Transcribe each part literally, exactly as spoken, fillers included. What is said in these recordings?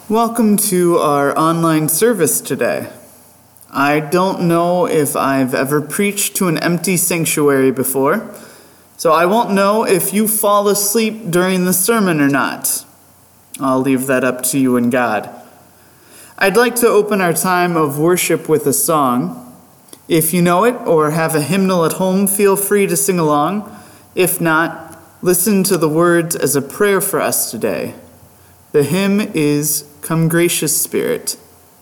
Welcome to our online service today. I don't know if I've ever preached to an empty sanctuary before, so I won't know if you fall asleep during the sermon or not. I'll leave that up to you and God. I'd like to open our time of worship with a song. If you know it or have a hymnal at home, feel free to sing along. If not, listen to the words as a prayer for us today. The hymn is Come Gracious Spirit.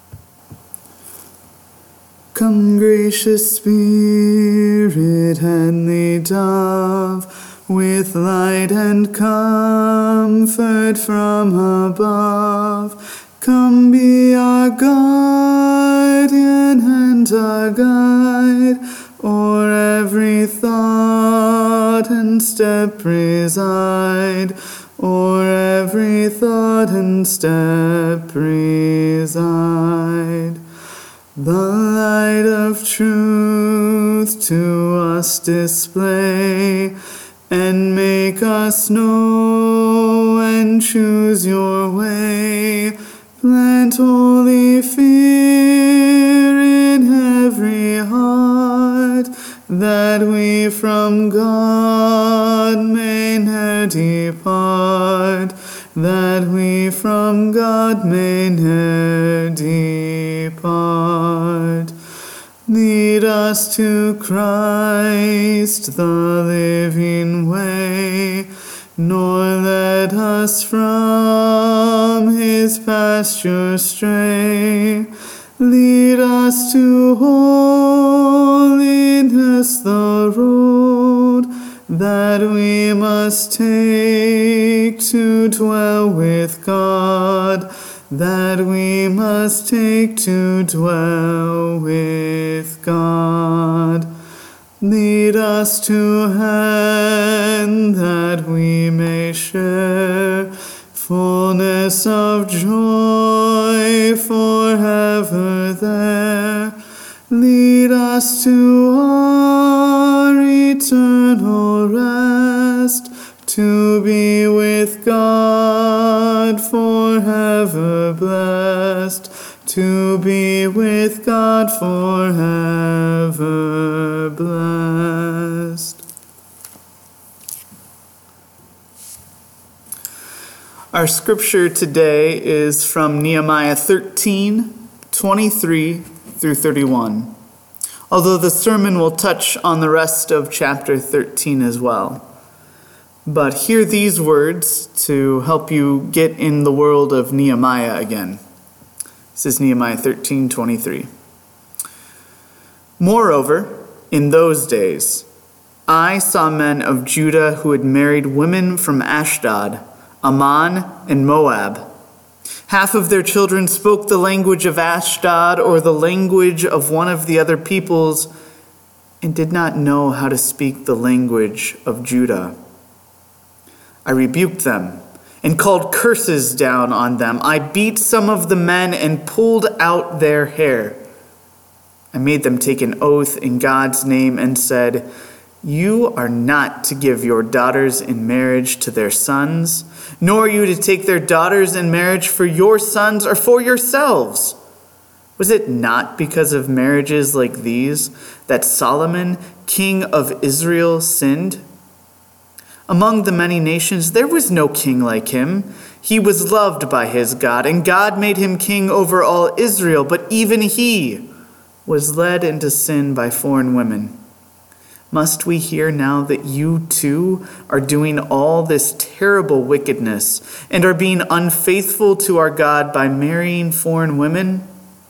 Come Gracious Spirit, heavenly dove, with light and comfort from above. Come be our guardian and our guide, o'er every thought and step reside. O'er every thought and step reside. The light of truth to us display, and make us know and choose your way. Plant holy fear in every heart, that we from God may ne'er depart, that we from God may ne'er depart. Lead us to Christ, the living way, nor let us from his pasture stray. Lead us to holiness, the road that we must take to dwell with God, that we must take to dwell with God. Lead us to heaven, that we may share fullness of joy forever there. Lead us to our eternal rest, to be with God forever blessed, to be with God forever blessed. Our scripture today is from Nehemiah thirteen, twenty-three through thirty-one, although the sermon will touch on the rest of chapter thirteen as well. But hear these words to help you get in the world of Nehemiah again. This is Nehemiah thirteen, twenty-three. Moreover, in those days, I saw men of Judah who had married women from Ashdod, Ammon, and Moab. Half of their children spoke the language of Ashdod or the language of one of the other peoples, and did not know how to speak the language of Judah. I rebuked them and called curses down on them. I beat some of the men and pulled out their hair. I made them take an oath in God's name and said, "You are not to give your daughters in marriage to their sons, nor are you to take their daughters in marriage for your sons or for yourselves." Was it not because of marriages like these that Solomon, king of Israel, sinned? Among the many nations there was no king like him. He was loved by his God, and God made him king over all Israel, but even he was led into sin by foreign women. Must we hear now that you too are doing all this terrible wickedness and are being unfaithful to our God by marrying foreign women?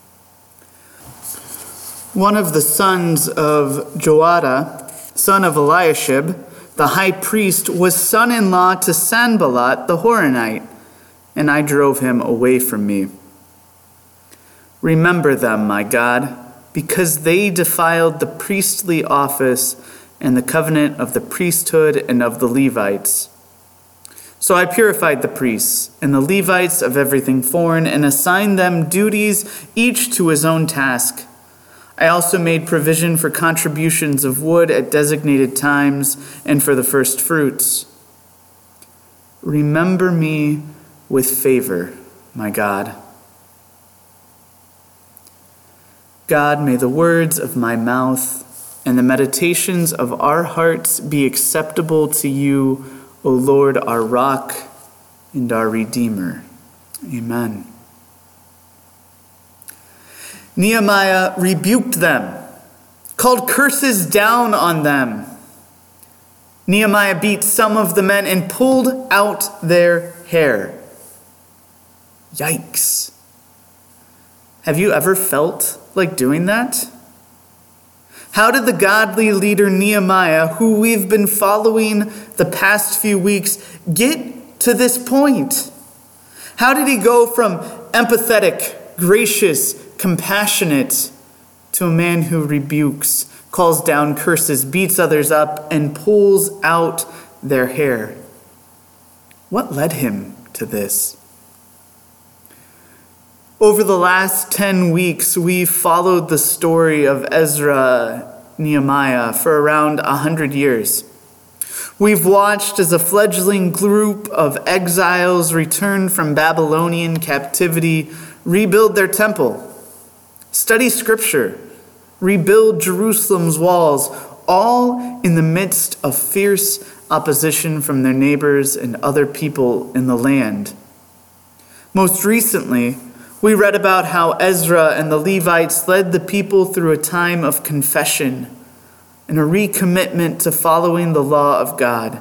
One of the sons of Joiada, son of Eliashib, the high priest, was son-in-law to Sanballat the Horonite, and I drove him away from me. Remember them, my God, because they defiled the priestly office and the covenant of the priesthood and of the Levites. So I purified the priests and the Levites of everything foreign and assigned them duties, each to his own task. I also made provision for contributions of wood at designated times and for the first fruits. Remember me with favor, my God, God, may the words of my mouth and the meditations of our hearts be acceptable to you, O Lord, our rock and our Redeemer. Amen. Nehemiah rebuked them, called curses down on them. Nehemiah beat some of the men and pulled out their hair. Yikes. Have you ever felt like doing that? How did the godly leader Nehemiah, who we've been following the past few weeks, get to this point? How did he go from empathetic, gracious, compassionate to a man who rebukes, calls down curses, beats others up, and pulls out their hair? What led him to this? Over the last ten weeks, we've followed the story of Ezra, Nehemiah for around one hundred years. We've watched as a fledgling group of exiles returned from Babylonian captivity rebuild their temple, study scripture, rebuild Jerusalem's walls, all in the midst of fierce opposition from their neighbors and other people in the land. Most recently, we read about how Ezra and the Levites led the people through a time of confession and a recommitment to following the law of God.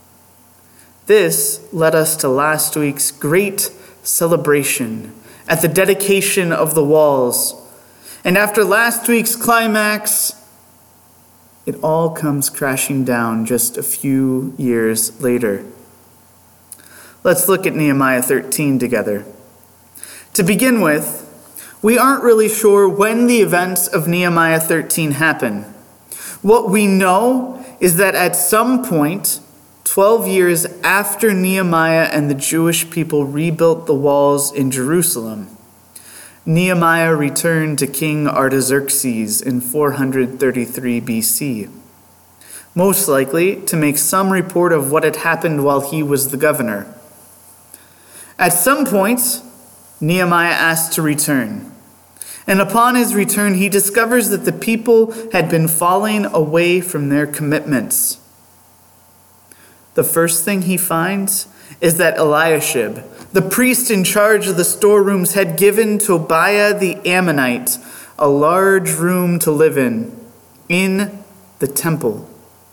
This led us to last week's great celebration at the dedication of the walls. And after last week's climax, it all comes crashing down just a few years later. Let's look at Nehemiah thirteen together. To begin with, we aren't really sure when the events of Nehemiah thirteen happen. What we know is that at some point, twelve years after Nehemiah and the Jewish people rebuilt the walls in Jerusalem, Nehemiah returned to King Artaxerxes in four hundred thirty-three B C, most likely to make some report of what had happened while he was the governor. At some point, Nehemiah asked to return. And upon his return, he discovers that the people had been falling away from their commitments. The first thing he finds is that Eliashib, the priest in charge of the storerooms, had given Tobiah the Ammonite a large room to live in, in the temple.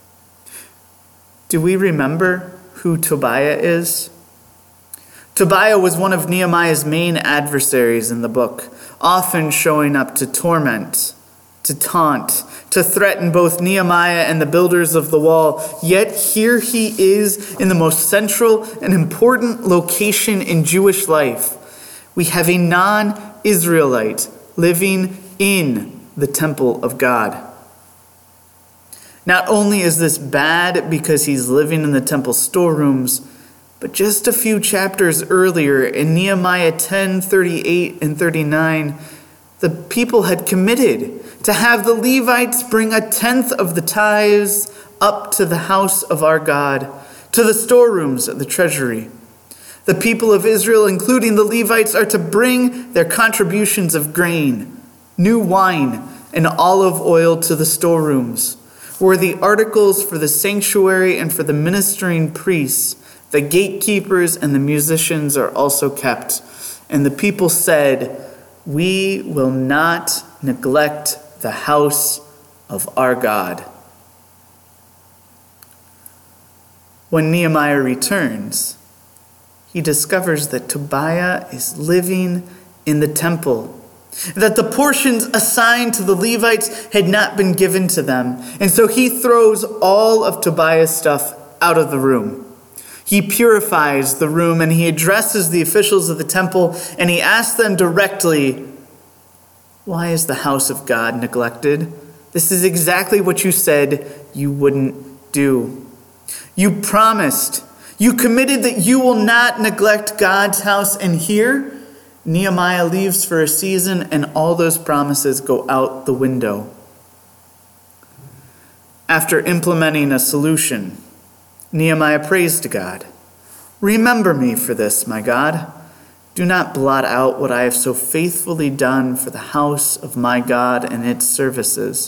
Do we remember who Tobiah is? Tobiah was one of Nehemiah's main adversaries in the book, often showing up to torment, to taunt, to threaten both Nehemiah and the builders of the wall. Yet here he is in the most central and important location in Jewish life. We have a non-Israelite living in the temple of God. Not only is this bad because he's living in the temple storerooms, but just a few chapters earlier, in Nehemiah ten, thirty-eight and thirty-nine, the people had committed to have the Levites bring a tenth of the tithes up to the house of our God, to the storerooms of the treasury. The people of Israel, including the Levites, are to bring their contributions of grain, new wine, and olive oil to the storerooms, where the articles for the sanctuary and for the ministering priests, the gatekeepers and the musicians are also kept. And the people said, "We will not neglect the house of our God." When Nehemiah returns, he discovers that Tobiah is living in the temple, that the portions assigned to the Levites had not been given to them. And so he throws all of Tobiah's stuff out of the room. He purifies the room and he addresses the officials of the temple and he asks them directly, "Why is the house of God neglected? This is exactly what you said you wouldn't do. You promised, you committed that you will not neglect God's house, and here Nehemiah leaves for a season and all those promises go out the window." After implementing a solution, Nehemiah prays to God. "Remember me for this, my God. Do not blot out what I have so faithfully done for the house of my God and its services.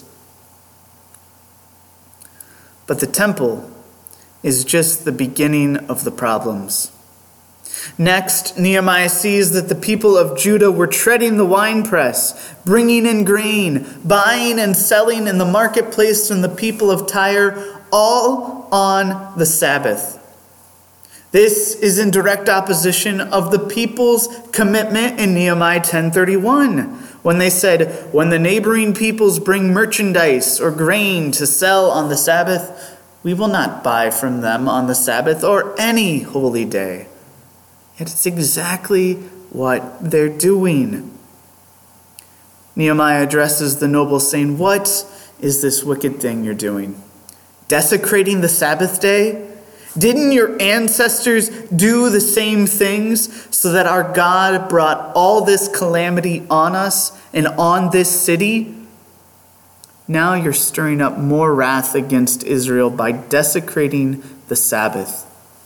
But the temple is just the beginning of the problems. Next, Nehemiah sees that the people of Judah were treading the winepress, bringing in grain, buying and selling in the marketplace from the people of Tyre, all on the Sabbath. This is in direct opposition of the people's commitment in Nehemiah ten thirty-one, when they said, when the neighboring peoples bring merchandise or grain to sell on the Sabbath, we will not buy from them on the Sabbath or any holy day. Yet it's exactly what they're doing. Nehemiah addresses the nobles saying, what is this wicked thing you're doing? Desecrating the Sabbath day? Didn't your ancestors do the same things so that our God brought all this calamity on us and on this city? Now you're stirring up more wrath against Israel by desecrating the Sabbath.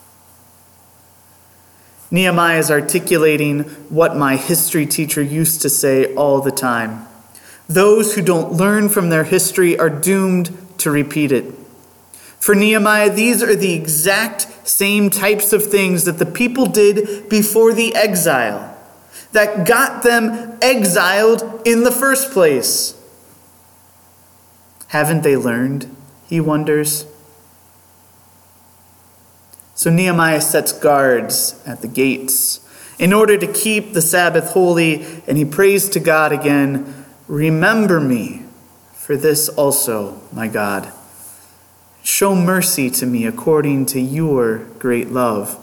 Nehemiah is articulating what my history teacher used to say all the time. Those who don't learn from their history are doomed to repeat it. For Nehemiah, these are the exact same types of things that the people did before the exile, that got them exiled in the first place. Haven't they learned, he wonders? So Nehemiah sets guards at the gates in order to keep the Sabbath holy, and he prays to God again, remember me for this also, my God. Show mercy to me according to your great love.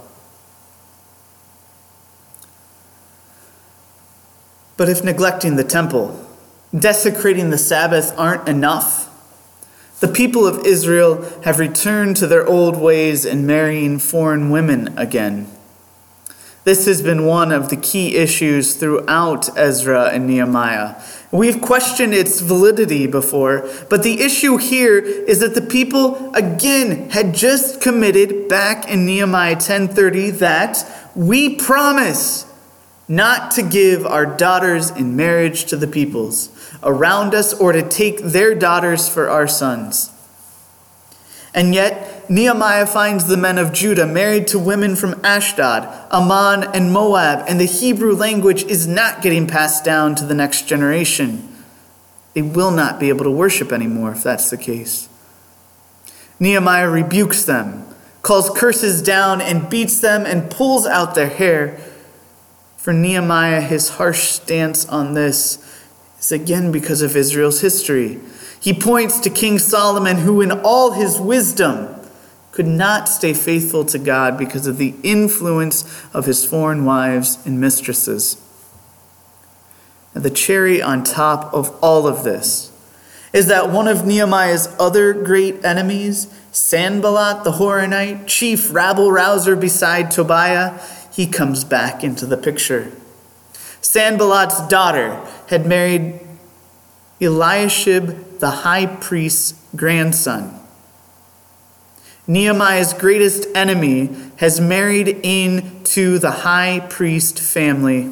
But if neglecting the temple, desecrating the Sabbath aren't enough, the people of Israel have returned to their old ways and marrying foreign women again. This has been one of the key issues throughout Ezra and Nehemiah. We've questioned its validity before, but the issue here is that the people again had just committed back in Nehemiah ten thirty that we promise not to give our daughters in marriage to the peoples around us or to take their daughters for our sons. And yet, Nehemiah finds the men of Judah married to women from Ashdod, Ammon, and Moab, and the Hebrew language is not getting passed down to the next generation. They will not be able to worship anymore if that's the case. Nehemiah rebukes them, calls curses down, and beats them and pulls out their hair. For Nehemiah, his harsh stance on this is again because of Israel's history. He points to King Solomon, who in all his wisdom could not stay faithful to God because of the influence of his foreign wives and mistresses. And the cherry on top of all of this is that one of Nehemiah's other great enemies, Sanballat the Horonite, chief rabble-rouser beside Tobiah, he comes back into the picture. Sanballat's daughter had married Eliashib, the high priest's grandson. Nehemiah's greatest enemy has married into the high priest family.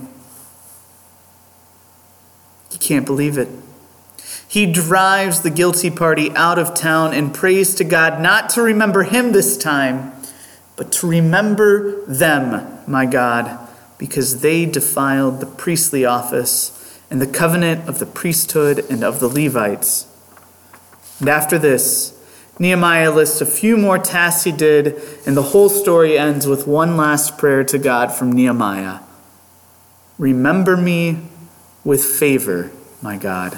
He can't believe it. He drives the guilty party out of town and prays to God not to remember him this time, but to remember them, my God, because they defiled the priestly office and the covenant of the priesthood and of the Levites. And after this, Nehemiah lists a few more tasks he did, and the whole story ends with one last prayer to God from Nehemiah. Remember me with favor, my God.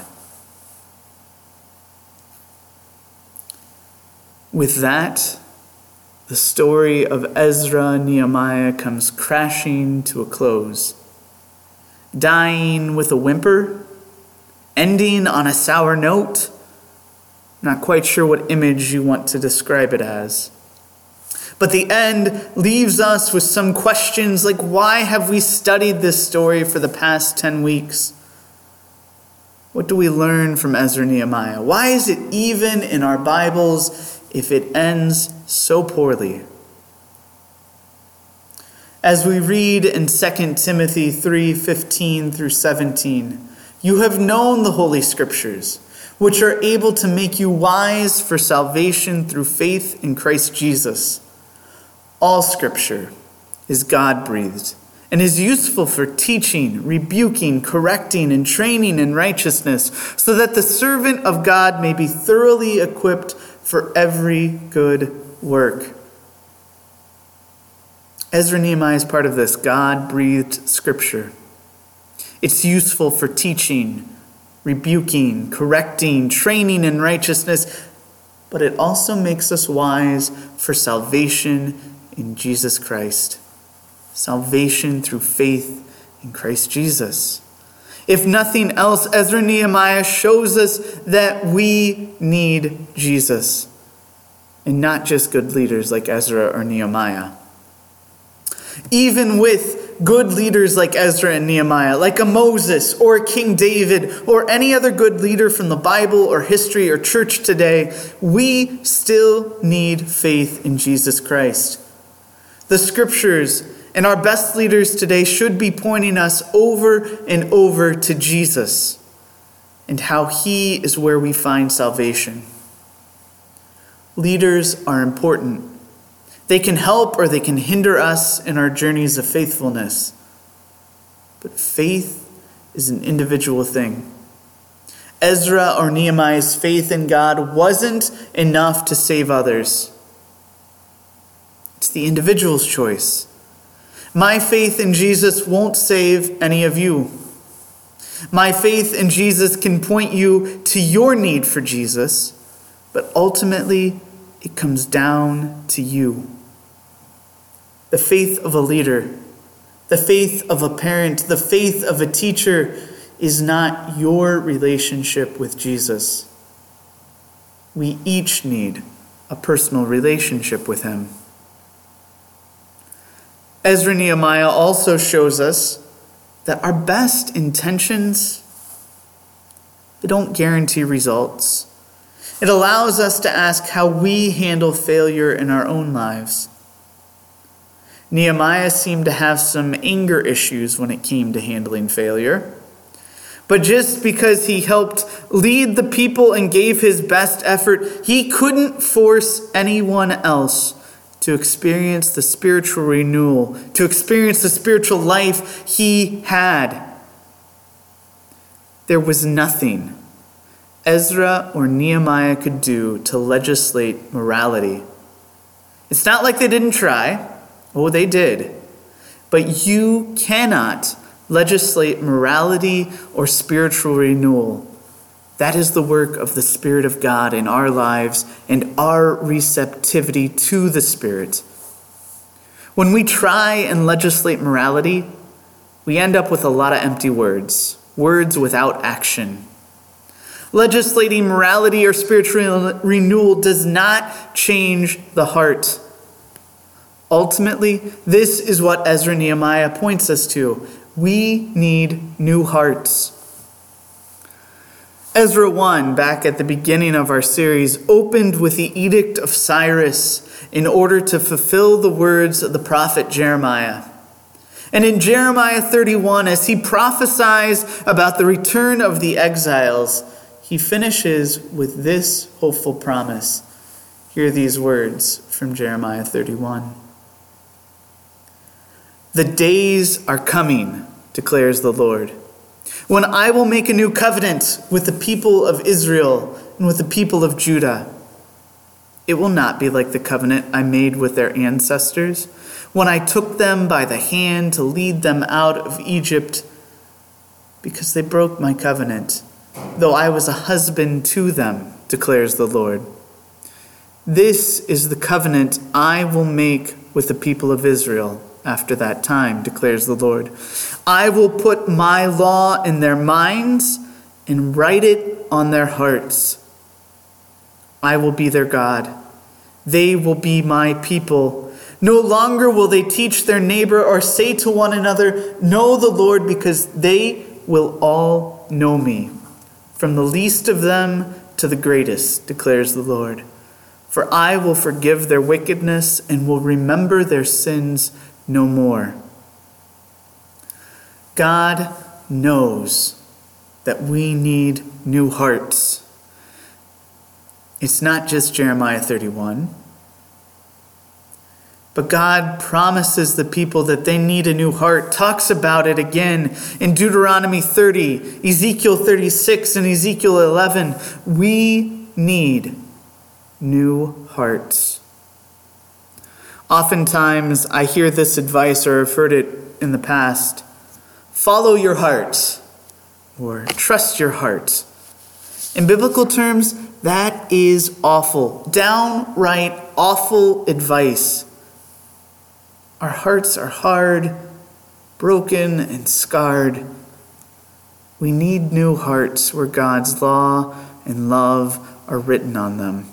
With that, the story of Ezra and Nehemiah comes crashing to a close, dying with a whimper, ending on a sour note. Not quite sure what image you want to describe it as. But the end leaves us with some questions like, why have we studied this story for the past ten weeks? What do we learn from Ezra and Nehemiah? Why is it even in our Bibles if it ends so poorly? As we read in Second Timothy three fifteen through seventeen, you have known the Holy Scriptures, which are able to make you wise for salvation through faith in Christ Jesus. All Scripture is God-breathed and is useful for teaching, rebuking, correcting, and training in righteousness, so that the servant of God may be thoroughly equipped for every good work. Ezra and Nehemiah is part of this God-breathed Scripture. It's useful for teaching, rebuking, correcting, training in righteousness, but it also makes us wise for salvation in Jesus Christ. Salvation through faith in Christ Jesus. If nothing else, Ezra and Nehemiah shows us that we need Jesus, and not just good leaders like Ezra or Nehemiah. Even with good leaders like Ezra and Nehemiah, like a Moses or a King David or any other good leader from the Bible or history or church today, we still need faith in Jesus Christ. The Scriptures and our best leaders today should be pointing us over and over to Jesus and how he is where we find salvation. Leaders are important. They can help or they can hinder us in our journeys of faithfulness. But faith is an individual thing. Ezra or Nehemiah's faith in God wasn't enough to save others. It's the individual's choice. My faith in Jesus won't save any of you. My faith in Jesus can point you to your need for Jesus, but ultimately it comes down to you. The faith of a leader, the faith of a parent, the faith of a teacher is not your relationship with Jesus. We each need a personal relationship with him. Ezra and Nehemiah also shows us that our best intentions, they don't guarantee results. It allows us to ask how we handle failure in our own lives. Nehemiah seemed to have some anger issues when it came to handling failure. But just because he helped lead the people and gave his best effort, he couldn't force anyone else to experience the spiritual renewal, to experience the spiritual life he had. There was nothing Ezra or Nehemiah could do to legislate morality. It's not like they didn't try. Oh, they did. But you cannot legislate morality or spiritual renewal. That is the work of the Spirit of God in our lives and our receptivity to the Spirit. When we try and legislate morality, we end up with a lot of empty words, words without action. Legislating morality or spiritual renewal does not change the heart. Ultimately, this is what Ezra and Nehemiah points us to. We need new hearts. Ezra one, back at the beginning of our series, opened with the Edict of Cyrus in order to fulfill the words of the prophet Jeremiah. And in Jeremiah thirty-one, as he prophesies about the return of the exiles, he finishes with this hopeful promise. Hear these words from Jeremiah thirty-one. The days are coming, declares the Lord, when I will make a new covenant with the people of Israel and with the people of Judah. It will not be like the covenant I made with their ancestors when I took them by the hand to lead them out of Egypt, because they broke my covenant, though I was a husband to them, declares the Lord. This is the covenant I will make with the people of Israel after that time, declares the Lord. I will put my law in their minds and write it on their hearts. I will be their God. They will be my people. No longer will they teach their neighbor or say to one another, know the Lord, because they will all know me, from the least of them to the greatest, declares the Lord. For I will forgive their wickedness and will remember their sins no more. God knows that we need new hearts. It's not just Jeremiah thirty-one. But God promises the people that they need a new heart, talks about it again in Deuteronomy thirty, Ezekiel thirty-six, and Ezekiel eleven. We need new hearts. Oftentimes, I hear this advice, or have heard it in the past: follow your heart, or trust your heart. In biblical terms, that is awful, downright awful advice. Our hearts are hard, broken, and scarred. We need new hearts where God's law and love are written on them.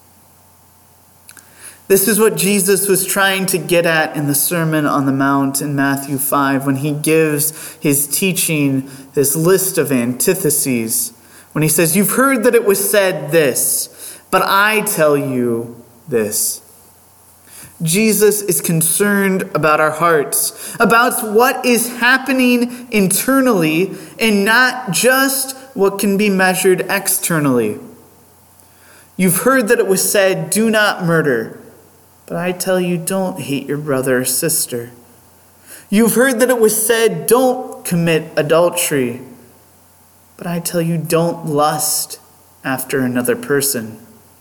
This is what Jesus was trying to get at in the Sermon on the Mount in Matthew five when he gives his teaching this list of antitheses. When he says, "You've heard that it was said this, but I tell you this." Jesus is concerned about our hearts, about what is happening internally and not just what can be measured externally. You've heard that it was said, "Do not murder," but I tell you, don't hate your brother or sister. You've heard that it was said, "Don't commit adultery," but I tell you, don't lust after another person.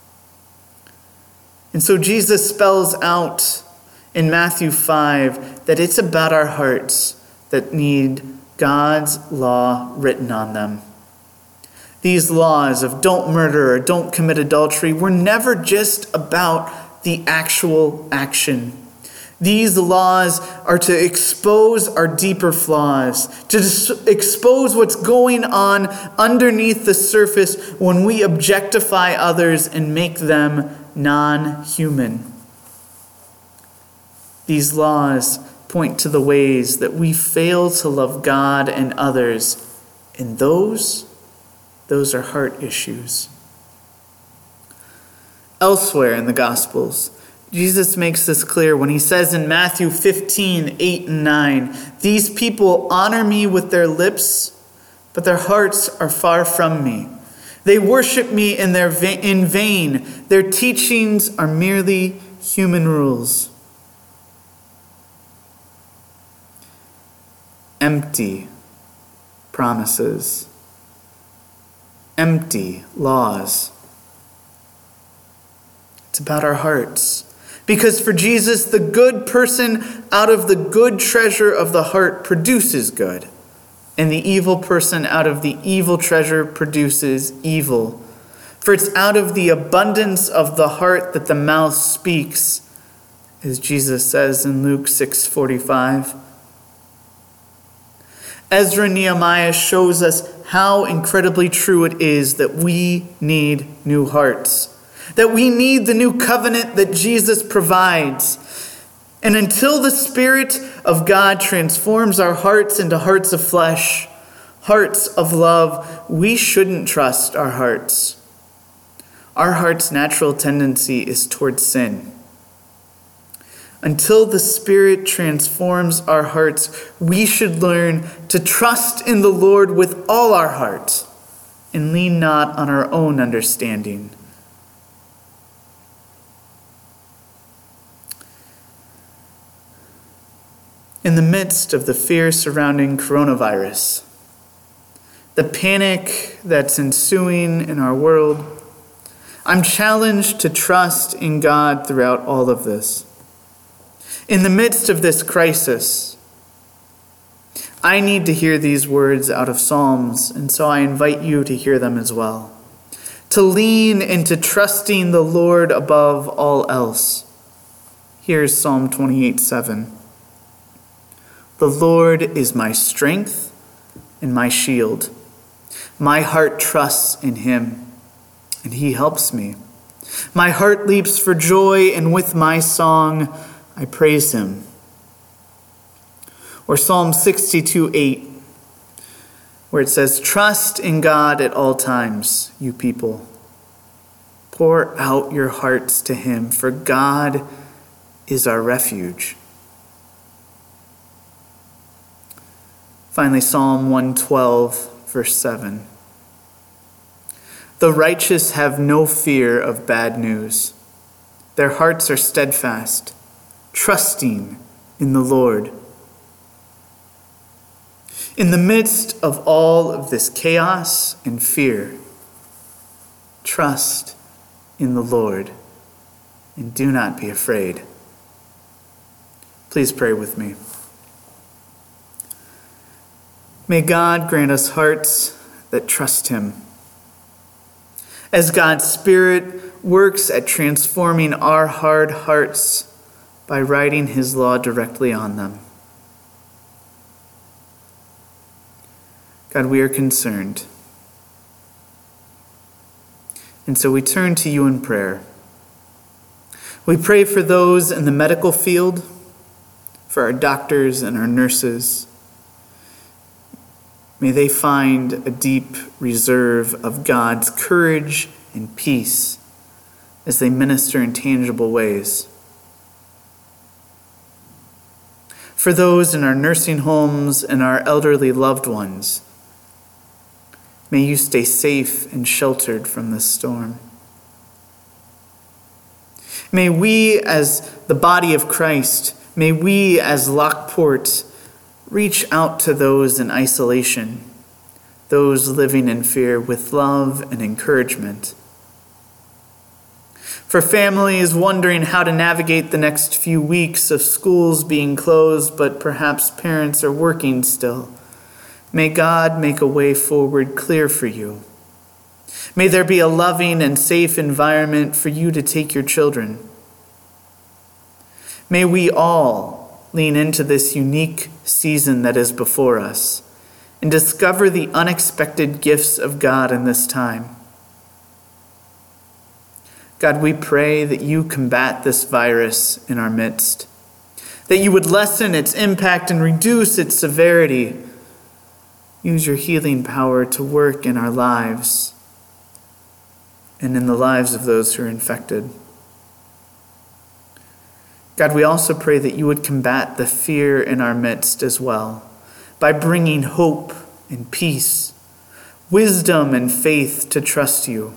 And so Jesus spells out in Matthew five that it's about our hearts that need God's law written on them. These laws of don't murder or don't commit adultery were never just about the actual action. These laws are to expose our deeper flaws, to dis- expose what's going on underneath the surface when we objectify others and make them non-human. These laws point to the ways that we fail to love God and others, and those, those are heart issues. Elsewhere in the Gospels, Jesus makes this clear when he says in Matthew fifteen, eight and nine, "These people honor me with their lips, but their hearts are far from me. They worship me in their va- in vain. Their teachings are merely human rules." Empty promises. Empty laws. It's about our hearts. Because for Jesus, the good person out of the good treasure of the heart produces good. And the evil person out of the evil treasure produces evil. For it's out of the abundance of the heart that the mouth speaks, as Jesus says in Luke six forty-five. Ezra Nehemiah shows us how incredibly true it is that we need new hearts, that we need the new covenant that Jesus provides. And until the Spirit of God transforms our hearts into hearts of flesh, hearts of love, we shouldn't trust our hearts. Our heart's natural tendency is towards sin. Until the Spirit transforms our hearts, we should learn to trust in the Lord with all our heart and lean not on our own understanding. In the midst of the fear surrounding coronavirus, the panic that's ensuing in our world, I'm challenged to trust in God throughout all of this. In the midst of this crisis, I need to hear these words out of Psalms, and so I invite you to hear them as well. To lean into trusting the Lord above all else. Here's Psalm twenty-eight seven. "The Lord is my strength and my shield. My heart trusts in him, and he helps me. My heart leaps for joy, and with my song I praise him." Or Psalm sixty-two eight, where it says, "Trust in God at all times, you people. Pour out your hearts to him, for God is our refuge." Finally, Psalm one twelve, verse seven. The righteous have no fear of bad news. Their hearts are steadfast, trusting in the Lord. In the midst of all of this chaos and fear, trust in the Lord and do not be afraid. Please pray with me. May God grant us hearts that trust him. As God's Spirit works at transforming our hard hearts by writing his law directly on them. God, we are concerned. And so we turn to you in prayer. We pray for those in the medical field, for our doctors and our nurses. May they find a deep reserve of God's courage and peace as they minister in tangible ways. For those in our nursing homes and our elderly loved ones, may you stay safe and sheltered from this storm. May we as the body of Christ, may we as Lockport reach out to those in isolation, those living in fear, with love and encouragement. For families wondering how to navigate the next few weeks of schools being closed, but perhaps parents are working still, may God make a way forward clear for you. May there be a loving and safe environment for you to take your children. May we all lean into this unique season that is before us and discover the unexpected gifts of God in this time. God, we pray that you combat this virus in our midst, that you would lessen its impact and reduce its severity. Use your healing power to work in our lives and in the lives of those who are infected. God, we also pray that you would combat the fear in our midst as well by bringing hope and peace, wisdom and faith to trust you.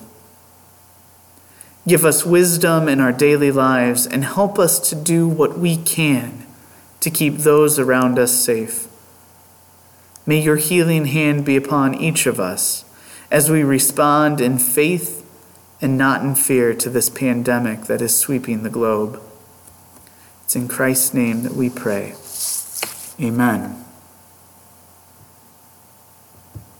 Give us wisdom in our daily lives and help us to do what we can to keep those around us safe. May your healing hand be upon each of us as we respond in faith and not in fear to this pandemic that is sweeping the globe. It's in Christ's name that we pray. Amen.